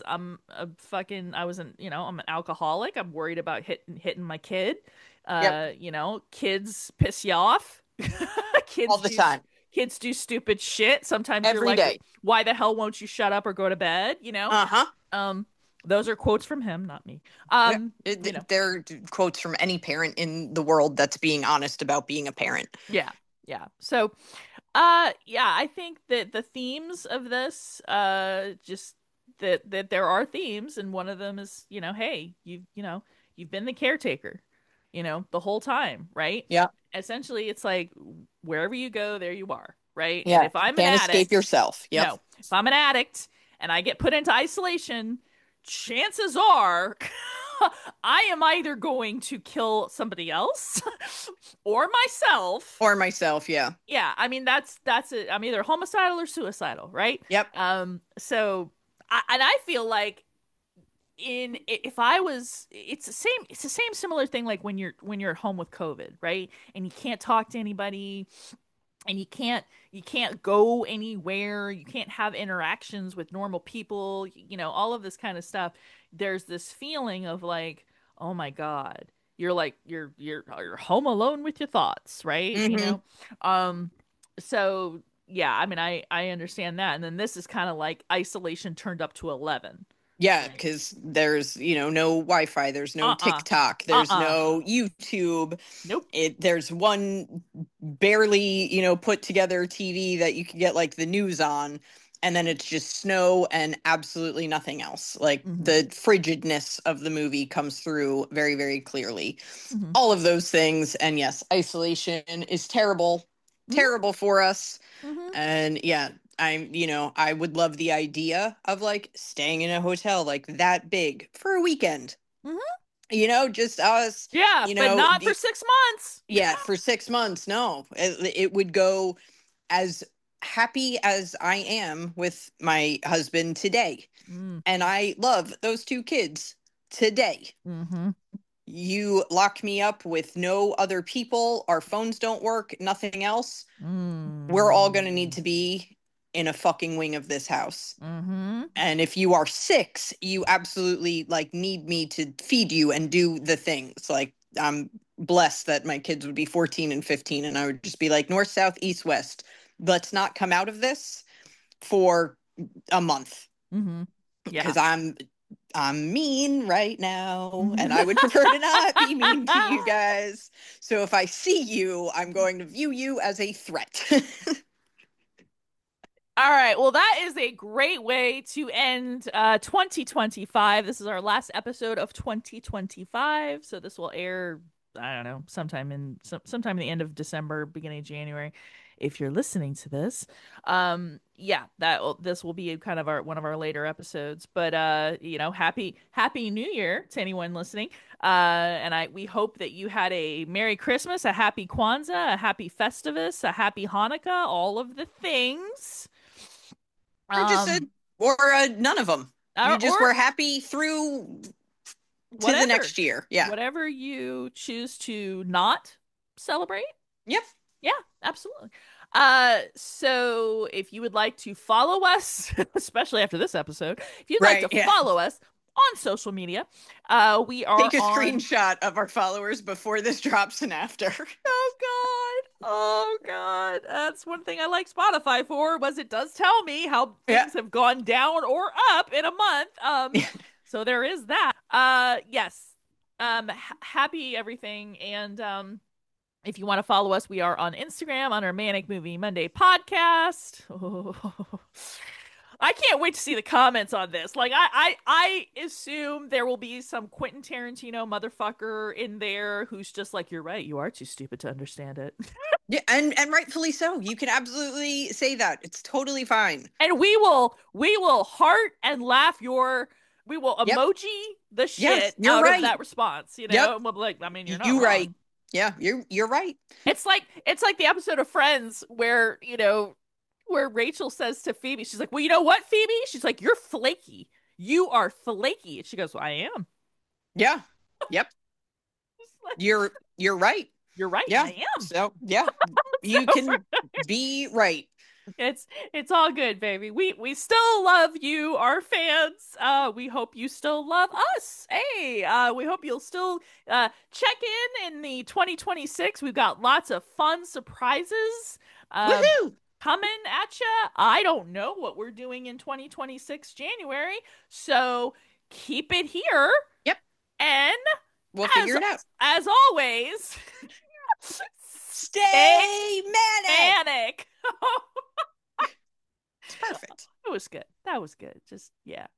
I wasn't, I'm an alcoholic. I'm worried about hitting my kid.
Yep.
Kids piss you off.
All
kids
the
do
time.
kids do stupid shit. Sometimes you're
Every
like,
day.
why the hell won't you shut up or go to bed?
Uh-huh.
Those are quotes from him, not me.
Yeah.
You know,
They're quotes from any parent in the world that's being honest about being a parent.
yeah, yeah. So, yeah, I think that the themes of this, just that there are themes, and one of them is, hey, you've been the caretaker, the whole time, right?
Yeah.
Essentially, it's like wherever you go, there you are, right? And
Yeah.
if I'm an
Can't escape
addict,
yourself. Yep.
no, if I'm an addict and I get put into isolation, chances are I am either going to kill somebody else or myself.
Or myself, yeah.
Yeah, I mean that's it. I'm either homicidal or suicidal, right?
Yep.
So and I feel like if I was, it's the same similar thing like when you're at home with COVID, right? And you can't talk to anybody, and you can't go anywhere, you can't have interactions with normal people, all of this kind of stuff. There's this feeling of like, oh my God, you're like you're home alone with your thoughts, right?
Mm-hmm.
um so yeah, I mean, I understand that. And then this is kind of like isolation turned up to 11,
Yeah,
right?
because there's, no Wi-Fi, there's no
Uh-uh.
TikTok, there's
Uh-uh.
no YouTube.
Nope.
There's one barely, put together TV that you can get like the news on, and then it's just snow and absolutely nothing else. Like
Hmm.
the frigidness of the movie comes through very, very clearly.
Hmm.
All of those things, and yes, isolation is terrible,
Hmm.
terrible for us.
Hmm.
And yeah, I would love the idea of like staying in a hotel like that big for a weekend.
Hmm.
Just us,
Yeah, but not for 6 months.
yeah, for 6 months. No, it would go as happy as I am with my husband today.
Mm.
And I love those two kids today.
Hmm.
You lock me up with no other people, our phones don't work, nothing else. We're all going to need to be in a fucking wing of this house.
Hmm.
And if you are 6, you absolutely like need me to feed you and do the things. Like I'm blessed that my kids would be 14 and 15 and I would just be like north, south, east, west. Let's not come out of this for a month.
Hmm. Yeah.
Because I'm mean right now, and I would prefer to not be mean to you guys. So if I see you, I'm going to view you as a threat.
All right. Well, that is a great way to end 2025. This is our last episode of 2025. So this will air, I don't know, sometime in the end of December, beginning of January, if you're listening to this. Yeah, this will be kind of one of our later episodes. But happy New Year to anyone listening. And we hope that you had a Merry Christmas, a Happy Kwanzaa, a Happy Festivus, a Happy Hanukkah, all of the things.
Or just none of them. You just were happy through to the next year. Yeah.
Whatever you choose to not celebrate.
Yep.
Yeah, absolutely. So if you would like to follow us, especially after this episode, if you'd like to follow us on social media, we are
Take a screenshot of our followers before this drops and after.
Oh God. That's one thing I like Spotify for, was it does tell me how things have gone down or up in a month. So there is that. Yes. Happy everything. And if you want to follow us, we are on Instagram on our Manic Movie Monday podcast. Oh. I can't wait to see the comments on this. Like, I assume there will be some Quentin Tarantino motherfucker in there who's just like, you're right, you are too stupid to understand it.
Yeah, and rightfully so. You can absolutely say that. It's totally fine.
And we will heart and laugh we will emoji the shit out of that response, And we'll be like, I mean, you're not wrong.
Right. Yeah, you're right.
It's like the episode of Friends where, where Rachel says to Phoebe, she's like, well, you know what, Phoebe? She's like, you're flaky. You are flaky. And she goes, well, I am.
Yeah. Yep.
Like,
you're right.
You're right.
Yeah.
I am.
So, yeah. You can be right.
It's all good, baby. We still love you, our fans. We hope you still love us. Hey, we hope you'll still check in the 2026. We've got lots of fun surprises
Woohoo!
coming at you. I don't know what we're doing in 2026 January, so keep it here.
Yep.
And
We'll
as,
figure it out.
as always,
Stay manic.
manic.
It's perfect.
That was good. That was good. Just, yeah.